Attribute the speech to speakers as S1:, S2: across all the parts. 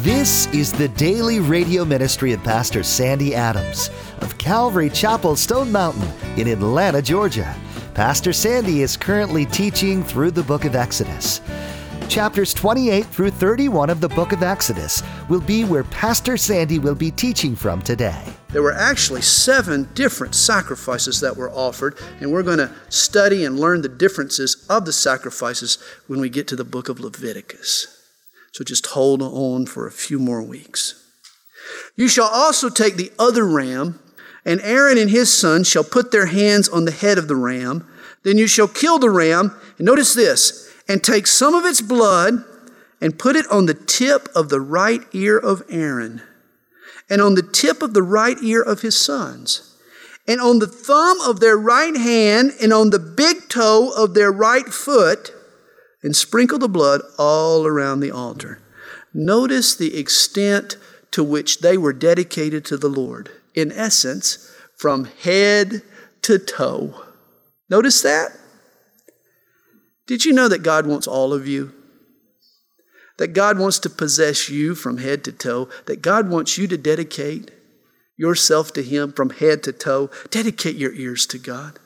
S1: This is the daily radio ministry of Pastor Sandy Adams of Calvary Chapel, Stone Mountain in Atlanta, Georgia. Pastor Sandy is currently teaching through the book of Exodus. Chapters 28 through 31 of the book of Exodus will be where Pastor Sandy will be teaching from today.
S2: There were actually 7 different sacrifices that were offered, and we're going to study and learn the differences of the sacrifices when we get to the book of Leviticus. So just hold on for a few more weeks. You shall also take the other ram, and Aaron and his sons shall put their hands on the head of the ram. Then you shall kill the ram, and notice this, and take some of its blood and put it on the tip of the right ear of Aaron, and on the tip of the right ear of his sons, and on the thumb of their right hand, and on the big toe of their right foot, and sprinkle the blood all around the altar. Notice the extent to which they were dedicated to the Lord. In essence, from head to toe. Notice that? Did you know that God wants all of you? That God wants to possess you from head to toe? That God wants you to dedicate yourself to Him from head to toe? Dedicate your ears to God.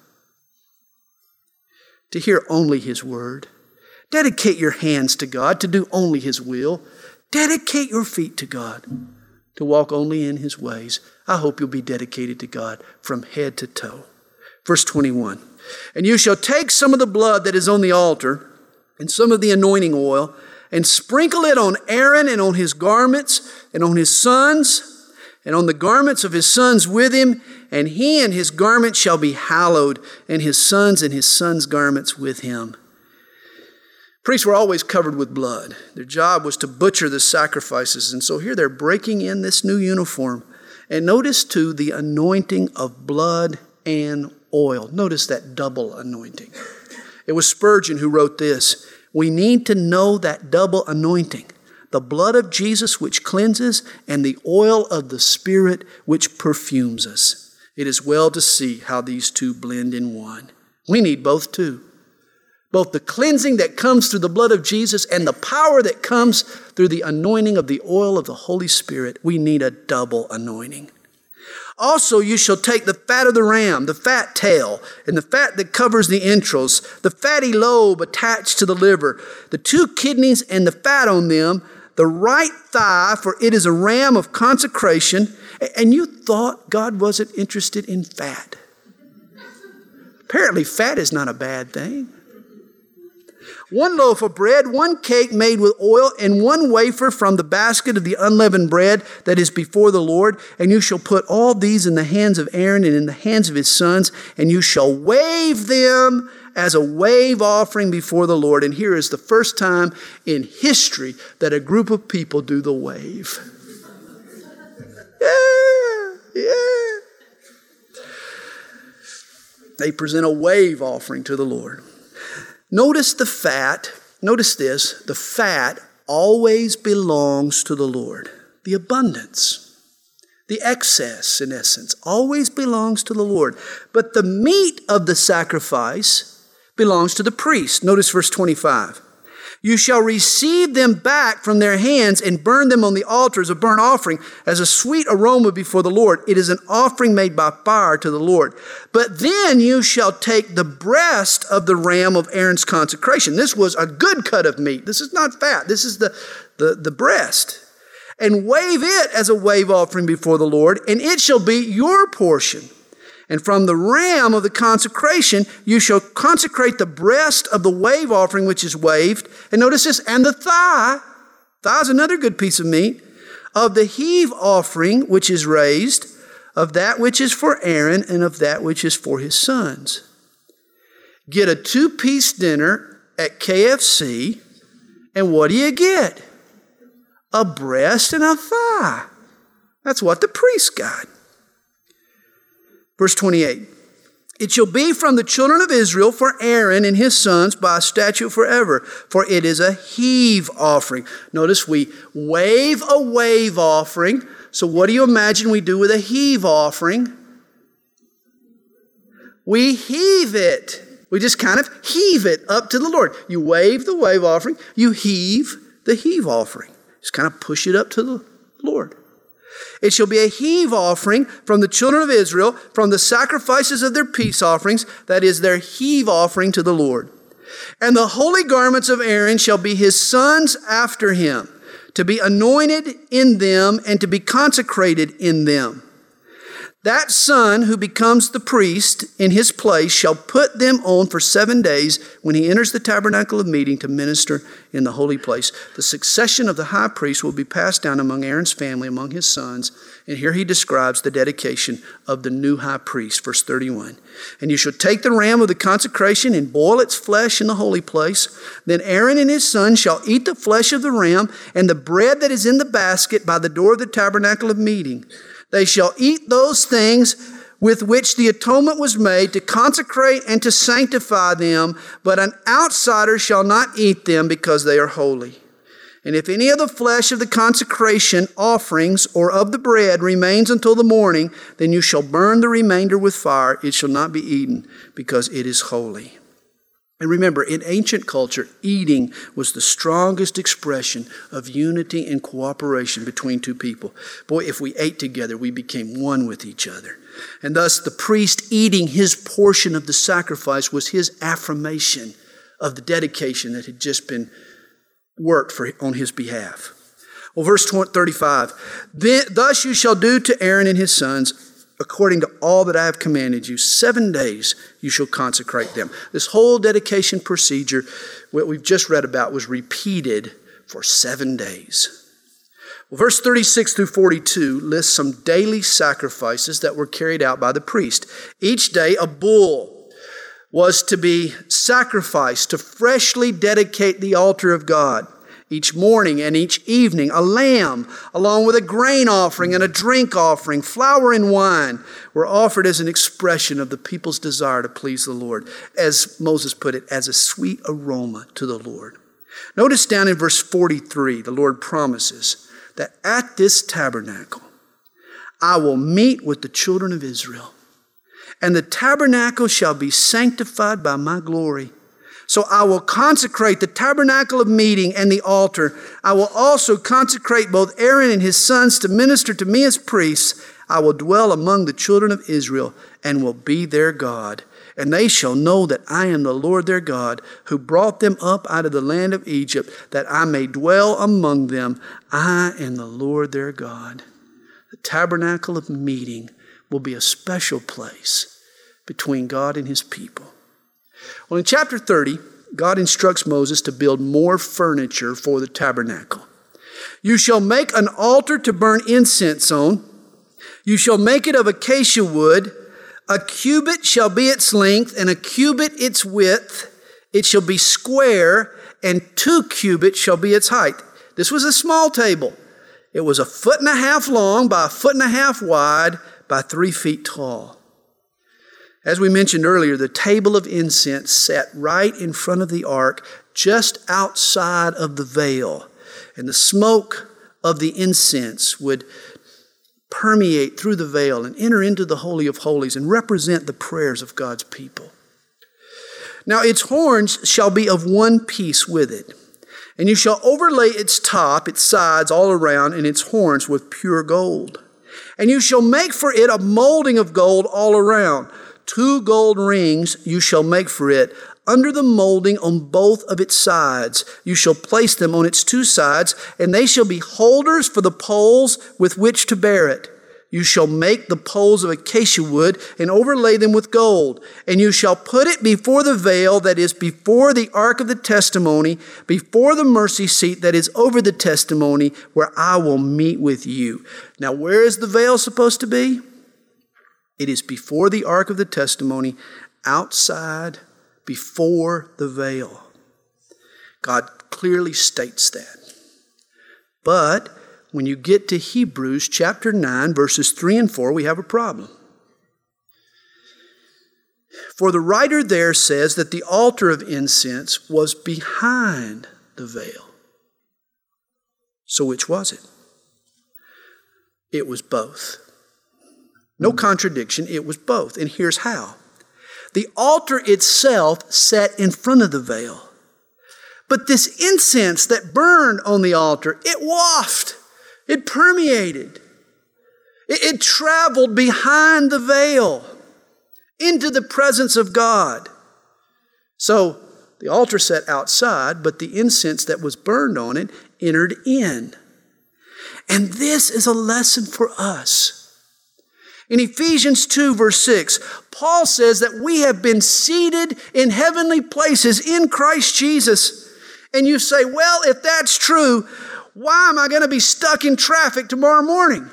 S2: To hear only His word. Dedicate your hands to God to do only His will. Dedicate your feet to God to walk only in His ways. I hope you'll be dedicated to God from head to toe. Verse 21. And you shall take some of the blood that is on the altar and some of the anointing oil and sprinkle it on Aaron and on his garments and on his sons and on the garments of his sons with him, and he and his garments shall be hallowed, and his sons' garments with him. Priests were always covered with blood. Their job was to butcher the sacrifices. And so here they're breaking in this new uniform. And notice too the anointing of blood and oil. Notice that double anointing. It was Spurgeon who wrote this. We need to know that double anointing. The blood of Jesus which cleanses and the oil of the Spirit which perfumes us. It is well to see how these two blend in one. We need both too. Both the cleansing that comes through the blood of Jesus and the power that comes through the anointing of the oil of the Holy Spirit. We need a double anointing. Also, you shall take the fat of the ram, the fat tail, and the fat that covers the entrails, the fatty lobe attached to the liver, the 2 kidneys and the fat on them, the right thigh, for it is a ram of consecration. And you thought God wasn't interested in fat. Apparently, fat is not a bad thing. 1 loaf of bread, 1 cake made with oil, and 1 wafer from the basket of the unleavened bread that is before the Lord. And you shall put all these in the hands of Aaron and in the hands of his sons, and you shall wave them as a wave offering before the Lord. And here is the first time in history that a group of people do the wave. Yeah. They present a wave offering to the Lord. Notice the fat, notice this, the fat always belongs to the Lord. The abundance, the excess in essence, always belongs to the Lord. But the meat of the sacrifice belongs to the priest. Notice verse 25. You shall receive them back from their hands and burn them on the altar as a burnt offering, as a sweet aroma before the Lord. It is an offering made by fire to the Lord. But then you shall take the breast of the ram of Aaron's consecration. This was a good cut of meat. This is not fat. This is the breast. And wave it as a wave offering before the Lord, and it shall be your portion. And from the ram of the consecration, you shall consecrate the breast of the wave offering which is waved. And notice this, and the thigh is another good piece of meat, of the heave offering which is raised, of that which is for Aaron and of that which is for his sons. Get a 2-piece dinner at KFC, and what do you get? A breast and a thigh. That's what the priest got. Verse 28, it shall be from the children of Israel for Aaron and his sons by a statute forever, for it is a heave offering. Notice we wave a wave offering. So what do you imagine we do with a heave offering? We heave it. We just kind of heave it up to the Lord. You wave the wave offering, you heave the heave offering. Just kind of push it up to the Lord. It shall be a heave offering from the children of Israel, from the sacrifices of their peace offerings, that is their heave offering to the Lord. And the holy garments of Aaron shall be his sons after him, to be anointed in them and to be consecrated in them. That son who becomes the priest in his place shall put them on for 7 days when he enters the tabernacle of meeting to minister in the holy place. The succession of the high priest will be passed down among Aaron's family, among his sons. And here he describes the dedication of the new high priest, verse 31. And you shall take the ram of the consecration and boil its flesh in the holy place. Then Aaron and his sons shall eat the flesh of the ram and the bread that is in the basket by the door of the tabernacle of meeting. They shall eat those things with which the atonement was made to consecrate and to sanctify them, but an outsider shall not eat them because they are holy. And if any of the flesh of the consecration offerings or of the bread remains until the morning, then you shall burn the remainder with fire. It shall not be eaten because it is holy. And remember, in ancient culture, eating was the strongest expression of unity and cooperation between two people. Boy, if we ate together, we became one with each other. And thus, the priest eating his portion of the sacrifice was his affirmation of the dedication that had just been worked on his behalf. Well, verse 35, thus you shall do to Aaron and his sons according to all that I have commanded you. 7 days you shall consecrate them. This whole dedication procedure, what we've just read about, was repeated for 7 days. Well, verse 36 through 42 lists some daily sacrifices that were carried out by the priest. Each day a bull was to be sacrificed to freshly dedicate the altar of God. Each morning and each evening, a lamb, along with a grain offering and a drink offering, flour and wine, were offered as an expression of the people's desire to please the Lord. As Moses put it, as a sweet aroma to the Lord. Notice down in verse 43, the Lord promises that at this tabernacle, I will meet with the children of Israel, and the tabernacle shall be sanctified by my glory. So I will consecrate the tabernacle of meeting and the altar. I will also consecrate both Aaron and his sons to minister to me as priests. I will dwell among the children of Israel and will be their God. And they shall know that I am the Lord their God, who brought them up out of the land of Egypt, that I may dwell among them. I am the Lord their God. The tabernacle of meeting will be a special place between God and his people. Well, in chapter 30, God instructs Moses to build more furniture for the tabernacle. You shall make an altar to burn incense on. You shall make it of acacia wood. A cubit shall be its length, and a cubit its width. It shall be square, and 2 cubits shall be its height. This was a small table. It was 1.5 feet long by 1.5 feet wide by 3 feet tall. As we mentioned earlier, the table of incense sat right in front of the ark, just outside of the veil. And the smoke of the incense would permeate through the veil and enter into the Holy of Holies and represent the prayers of God's people. Now its horns shall be of one piece with it, and you shall overlay its top, its sides all around, and its horns with pure gold. And you shall make for it a molding of gold all around. 2 gold rings you shall make for it under the molding on both of its sides. You shall place them on its 2 sides, and they shall be holders for the poles with which to bear it. You shall make the poles of acacia wood and overlay them with gold. And you shall put it before the veil that is before the ark of the testimony, before the mercy seat that is over the testimony, where I will meet with you. Now, where is the veil supposed to be? It is before the ark of the testimony, outside, before the veil. God clearly states that. But when you get to Hebrews chapter 9, verses 3 and 4, we have a problem. For the writer there says that the altar of incense was behind the veil. So which was it? It was both. No contradiction, it was both. And here's how. The altar itself sat in front of the veil, But this incense that burned on the altar, it wafted, it permeated, it traveled behind the veil into the presence of God. So the altar sat outside, but the incense that was burned on it entered in. And this is a lesson for us. In Ephesians 2, verse 6, Paul says that we have been seated in heavenly places in Christ Jesus. And you say, well, if that's true, why am I going to be stuck in traffic tomorrow morning?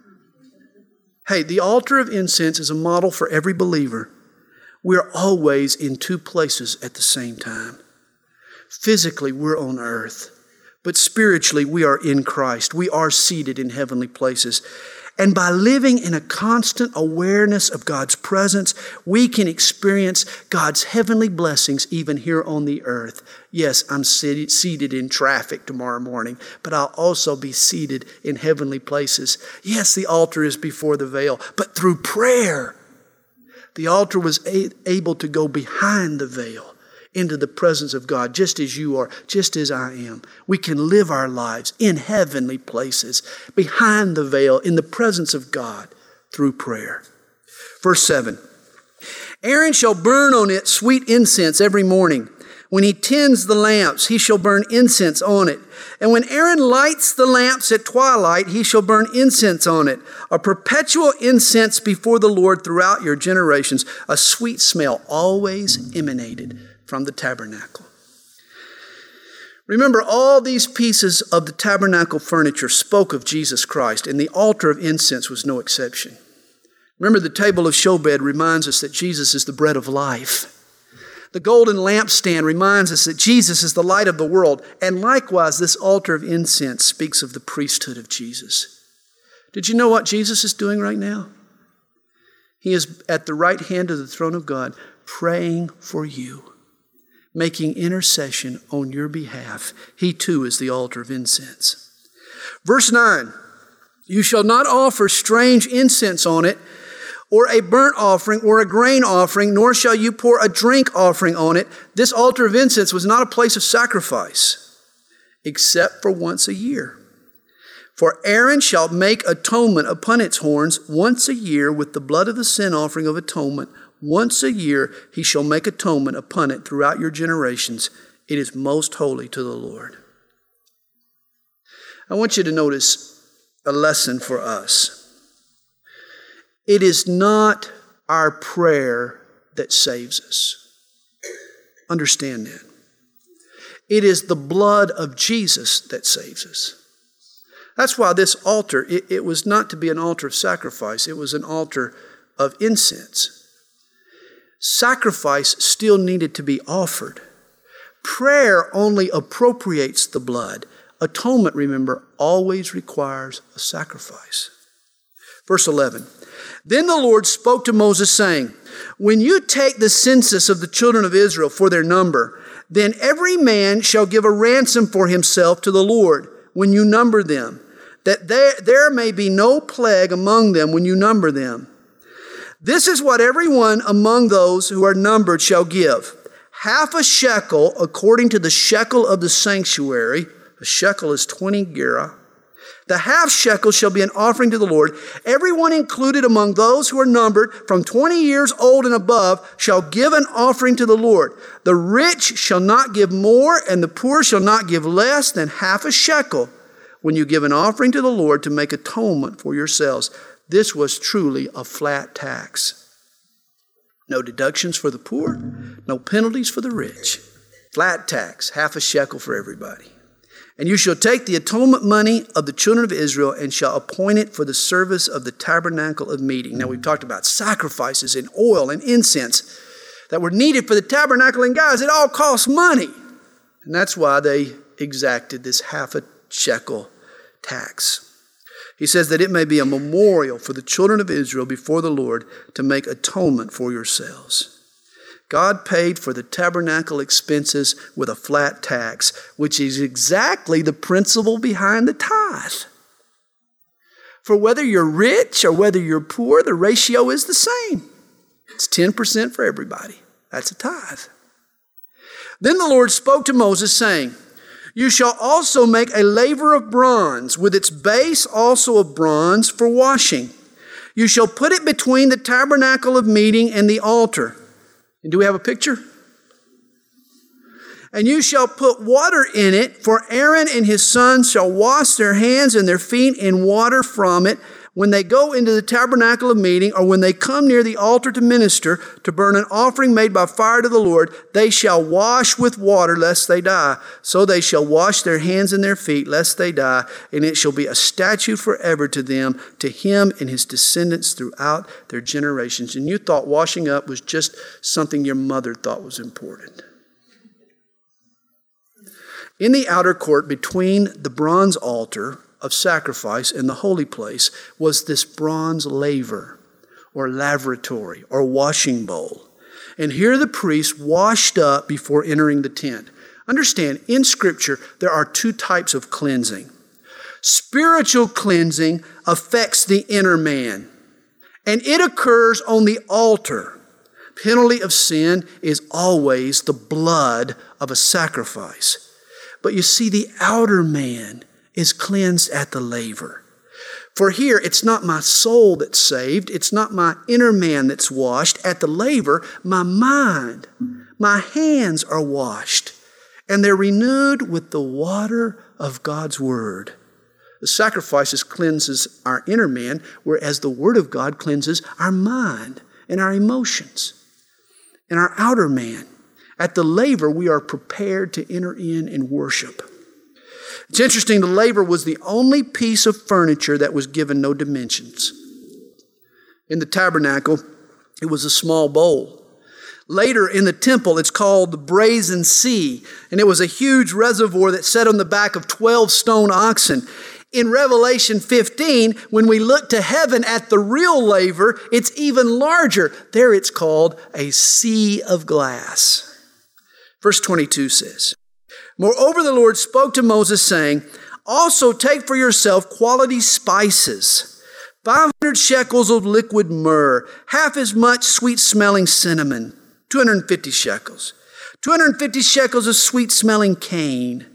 S2: Hey, the altar of incense is a model for every believer. We're always in two places at the same time. Physically, we're on earth, but spiritually, we are in Christ. We are seated in heavenly places. And by living in a constant awareness of God's presence, we can experience God's heavenly blessings even here on the earth. Yes, I'm seated in traffic tomorrow morning, but I'll also be seated in heavenly places. Yes, the altar is before the veil, but through prayer, the altar was able to go behind the veil into the presence of God, just as you are, just as I am. We can live our lives in heavenly places, behind the veil, in the presence of God, through prayer. Verse 7, Aaron shall burn on it sweet incense every morning. When he tends the lamps, he shall burn incense on it. And when Aaron lights the lamps at twilight, he shall burn incense on it. A perpetual incense before the Lord throughout your generations. A sweet smell always emanated from the tabernacle. Remember, all these pieces of the tabernacle furniture spoke of Jesus Christ, and the altar of incense was no exception. Remember, the table of showbread reminds us that Jesus is the bread of life. The golden lampstand reminds us that Jesus is the light of the world. And likewise, this altar of incense speaks of the priesthood of Jesus. Did you know what Jesus is doing right now? He is at the right hand of the throne of God, praying for you, making intercession on your behalf. He too is the altar of incense. Verse 9, you shall not offer strange incense on it, or a burnt offering, or a grain offering, nor shall you pour a drink offering on it. This altar of incense was not a place of sacrifice, except for once a year. For Aaron shall make atonement upon its horns once a year with the blood of the sin offering of atonement. Once a year he shall make atonement upon it throughout your generations. It is most holy to the Lord. I want you to notice a lesson for us. It is not our prayer that saves us. Understand that. It is the blood of Jesus that saves us. That's why this altar, it was not to be an altar of sacrifice. It was an altar of incense. Sacrifice still needed to be offered. Prayer only appropriates the blood. Atonement, remember, always requires a sacrifice. Verse 11. Then the Lord spoke to Moses, saying, when you take the census of the children of Israel for their number, then every man shall give a ransom for himself to the Lord when you number them, that there may be no plague among them when you number them. This is what everyone among those who are numbered shall give. Half a shekel according to the shekel of the sanctuary. A shekel is 20 gerah. The half shekel shall be an offering to the Lord. Everyone included among those who are numbered from 20 years old and above shall give an offering to the Lord. The rich shall not give more, and the poor shall not give less than half a shekel when you give an offering to the Lord to make atonement for yourselves. This was truly a flat tax. No deductions for the poor, no penalties for the rich. Flat tax, half a shekel for everybody. And you shall take the atonement money of the children of Israel and shall appoint it for the service of the tabernacle of meeting. Now we've talked about sacrifices and oil and incense that were needed for the tabernacle. And guys, it all costs money. And that's why they exacted this half a shekel tax. He says that it may be a memorial for the children of Israel before the Lord to make atonement for yourselves. God paid for the tabernacle expenses with a flat tax, which is exactly the principle behind the tithe. For whether you're rich or whether you're poor, the ratio is the same. It's 10% for everybody. That's a tithe. Then the Lord spoke to Moses, saying, You shall also make a laver of bronze, with its base also of bronze for washing. You shall put it between the tabernacle of meeting and the altar. And do we have a picture? And you shall put water in it, for Aaron and his sons shall wash their hands and their feet in water from it when they go into the tabernacle of meeting, or when they come near the altar to minister, to burn an offering made by fire to the Lord. They shall wash with water, lest they die. So they shall wash their hands and their feet, lest they die. And it shall be a statute forever to them, to him and his descendants throughout their generations. And you thought washing up was just something your mother thought was important. In the outer court between the bronze altar of sacrifice and the holy place was this bronze laver or lavatory or washing bowl. And here the priest washed up before entering the tent. Understand, in Scripture, there are two types of cleansing. Spiritual cleansing affects the inner man, and it occurs on the altar. Penalty of sin is always the blood of a sacrifice. But you see, the outer man is cleansed at the laver. For here, it's not my soul that's saved. It's not my inner man that's washed. At the laver, my mind, my hands are washed. And they're renewed with the water of God's Word. The sacrifices cleanses our inner man, whereas the Word of God cleanses our mind and our emotions and our outer man. At the laver, we are prepared to enter in and worship. It's interesting, the laver was the only piece of furniture that was given no dimensions. In the tabernacle, it was a small bowl. Later in the temple, it's called the brazen sea, and it was a huge reservoir that sat on the back of 12 stone oxen. In Revelation 15, when we look to heaven at the real laver, it's even larger. There it's called a sea of glass. Verse 22 says, Moreover, the Lord spoke to Moses, saying, Also take for yourself quality spices, 500 shekels of liquid myrrh, half as much sweet-smelling cinnamon, 250 shekels, 250 shekels of sweet-smelling cane,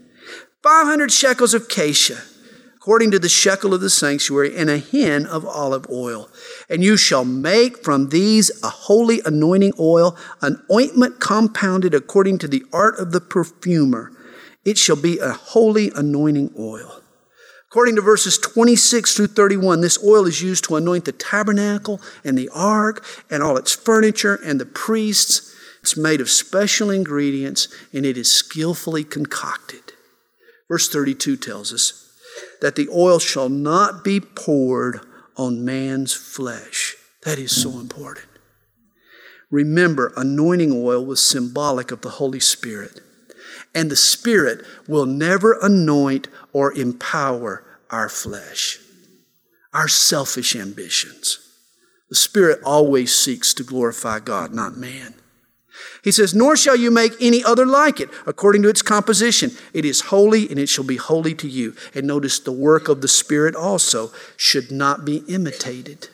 S2: 500 shekels of cassia, according to the shekel of the sanctuary, and a hin of olive oil. And you shall make from these a holy anointing oil, an ointment compounded according to the art of the perfumer. It shall be a holy anointing oil. According to verses 26 through 31, this oil is used to anoint the tabernacle and the ark and all its furniture and the priests. It's made of special ingredients, and it is skillfully concocted. Verse 32 tells us that the oil shall not be poured on man's flesh. That is so important. Remember, anointing oil was symbolic of the Holy Spirit. And the Spirit will never anoint or empower our flesh, our selfish ambitions. The Spirit always seeks to glorify God, not man. He says, Nor shall you make any other like it, according to its composition. It is holy, and it shall be holy to you. And notice the work of the Spirit also should not be imitated.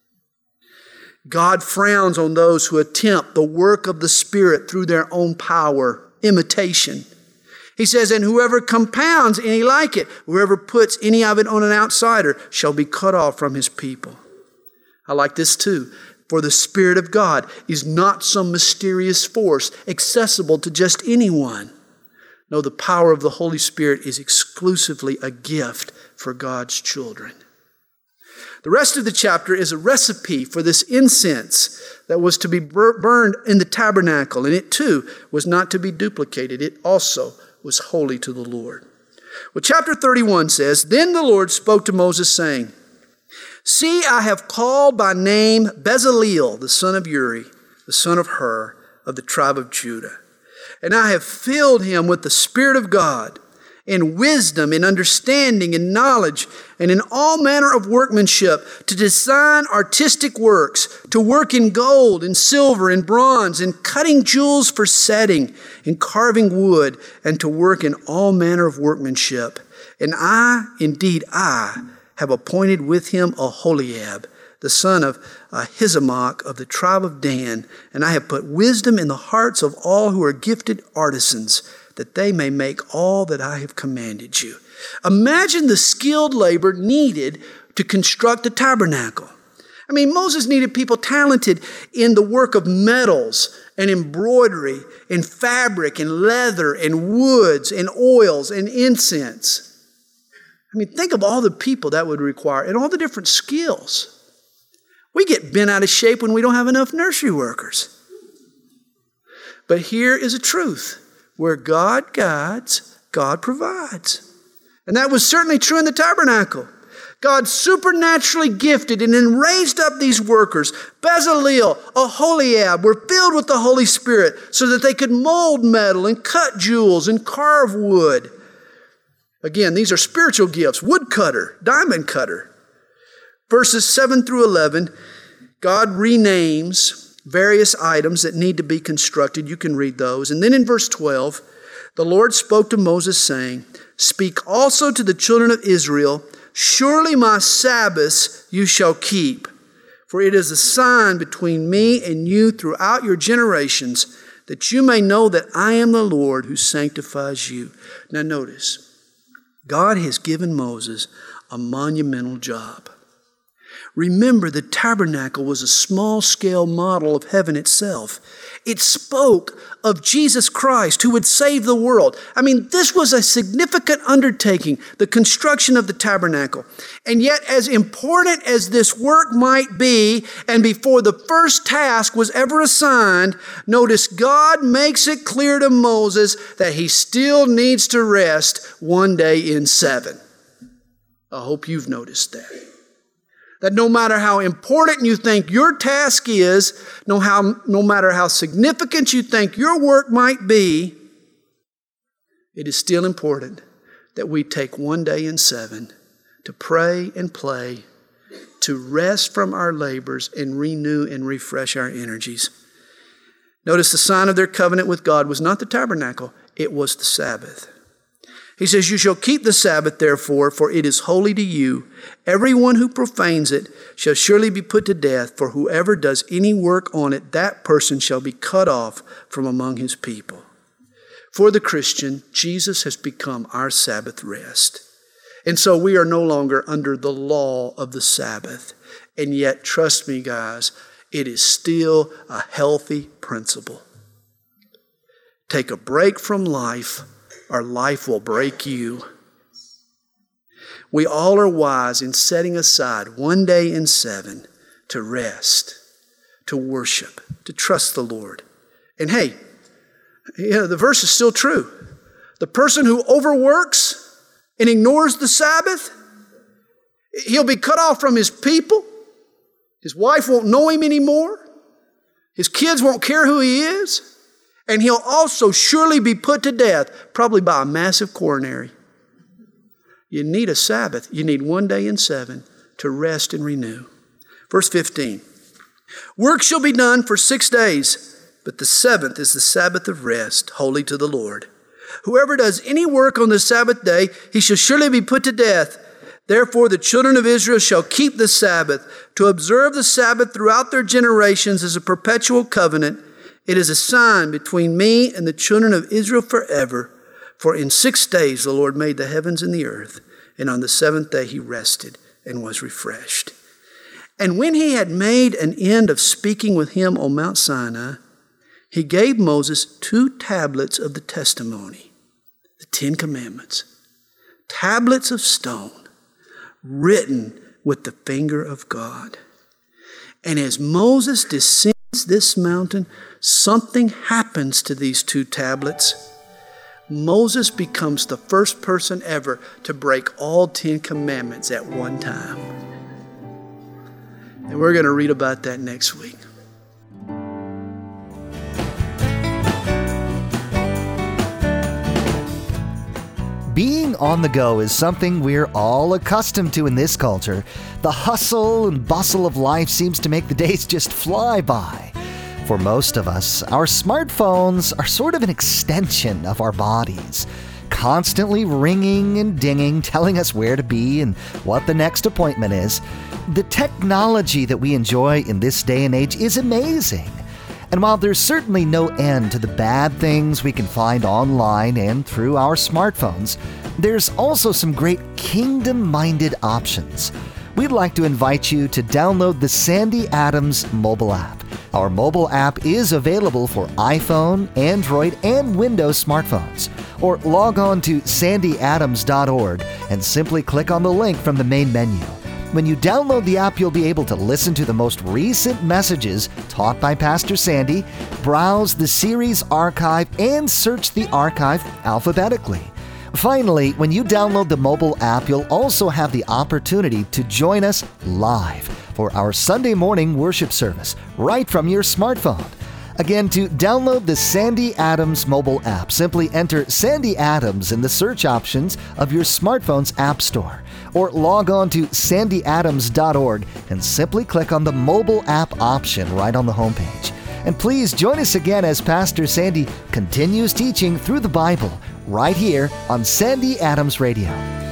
S2: God frowns on those who attempt the work of the Spirit through their own power, imitation. He says, And whoever compounds any like it, whoever puts any of it on an outsider, shall be cut off from his people. I like this too. For the Spirit of God is not some mysterious force accessible to just anyone. No, the power of the Holy Spirit is exclusively a gift for God's children. The rest of the chapter is a recipe for this incense that was to be burned in the tabernacle, and it too was not to be duplicated. It also was holy to the Lord. Well, chapter 31 says, Then the Lord spoke to Moses, saying, See, I have called by name Bezaleel, the son of Uri, the son of Hur, of the tribe of Judah. And I have filled him with the Spirit of God, in wisdom, in understanding, in knowledge, and in all manner of workmanship, to design artistic works, to work in gold, and silver, and bronze, in cutting jewels for setting, in carving wood, and to work in all manner of workmanship. And I, indeed I, have appointed with him Aholiab, the son of Ahisamach of the tribe of Dan, and I have put wisdom in the hearts of all who are gifted artisans, that they may make all that I have commanded you. Imagine the skilled labor needed to construct the tabernacle. I mean, Moses needed people talented in the work of metals and embroidery and fabric and leather and woods and oils and incense. I mean, think of all the people that would require and all the different skills. We get bent out of shape when we don't have enough nursery workers. But here is a truth. Where God guides, God provides. And that was certainly true in the tabernacle. God supernaturally gifted and then raised up these workers. Bezalel, Aholiab were filled with the Holy Spirit so that they could mold metal and cut jewels and carve wood. Again, these are spiritual gifts. Woodcutter, diamond cutter. Verses 7 through 11, God renames various items that need to be constructed. You can read those. And then in verse 12, the Lord spoke to Moses saying, "Speak also to the children of Israel, surely my Sabbaths you shall keep, for it is a sign between me and you throughout your generations, that you may know that I am the Lord who sanctifies you." Now notice, God has given Moses a monumental job. Remember, the tabernacle was a small-scale model of heaven itself. It spoke of Jesus Christ who would save the world. I mean, this was a significant undertaking, the construction of the tabernacle. And yet, as important as this work might be, and before the first task was ever assigned, notice God makes it clear to Moses that he still needs to rest one day in 7. I hope you've noticed that. That no matter how important you think your task is, no matter how significant you think your work might be, it is still important that we take one day in 7 to pray and play, to rest from our labors and renew and refresh our energies. Notice the sign of their covenant with God was not the tabernacle, it was the Sabbath. He says, "You shall keep the Sabbath, therefore, for it is holy to you. Everyone who profanes it shall surely be put to death, for whoever does any work on it, that person shall be cut off from among his people." For the Christian, Jesus has become our Sabbath rest. And so we are no longer under the law of the Sabbath. And yet, trust me, guys, it is still a healthy principle. Take a break from life, or life will break you. We all are wise in setting aside one day in 7 to rest, to worship, to trust the Lord. And hey, the verse is still true. The person who overworks and ignores the Sabbath, he'll be cut off from his people. His wife won't know him anymore. His kids won't care who he is. And he'll also surely be put to death, probably by a massive coronary. You need a Sabbath. You need one day in 7 to rest and renew. Verse 15. "Work shall be done for 6 days, but the 7th is the Sabbath of rest, holy to the Lord. Whoever does any work on the Sabbath day, he shall surely be put to death. Therefore the children of Israel shall keep the Sabbath, to observe the Sabbath throughout their generations as a perpetual covenant. It is a sign between me and the children of Israel forever. For in 6 days the Lord made the heavens and the earth, and on the 7th day he rested and was refreshed. And when he had made an end of speaking with him on Mount Sinai, he gave Moses 2 tablets of the testimony, the 10 Commandments, tablets of stone, written with the finger of God. And as Moses descends this mountain, something happens to these 2 tablets. Moses becomes the first person ever to break all 10 commandments at one time. And we're going to read about that next week.
S1: Being on the go is something we're all accustomed to in this culture. The hustle and bustle of life seems to make the days just fly by. For most of us, our smartphones are sort of an extension of our bodies. constantly ringing and dinging, telling us where to be and what the next appointment is. The technology that we enjoy in this day and age is amazing. And while there's certainly no end to the bad things we can find online and through our smartphones, there's also some great kingdom-minded options. We'd like to invite you to download the Sandy Adams mobile app. Our mobile app is available for iPhone, Android, and Windows smartphones. Or log on to sandyadams.org and simply click on the link from the main menu. When you download the app, you'll be able to listen to the most recent messages taught by Pastor Sandy, browse the series archive, and search the archive alphabetically. Finally, when you download the mobile app, you'll also have the opportunity to join us live for our Sunday morning worship service right from your smartphone. Again, to download the Sandy Adams mobile app, simply enter Sandy Adams in the search options of your smartphone's app store, or log on to sandyadams.org and simply click on the mobile app option right on the homepage. And please join us again as Pastor Sandy continues teaching through the Bible right here on Sandy Adams Radio.